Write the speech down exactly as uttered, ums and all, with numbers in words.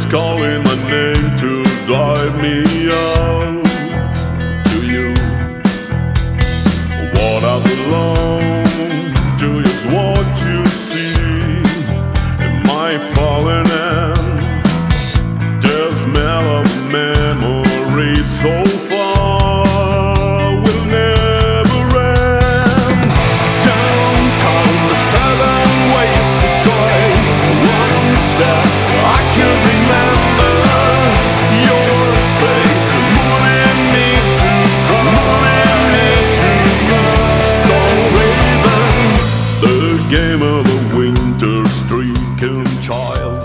calling my name to drive me out to you. What I belong to is what you see in my fallen hand. The smell of memories so far will never end. Downtown, the seven ways to go. One step I can remember. Your face moving me to moving me to Snow Raven. The game of a winter streaking child.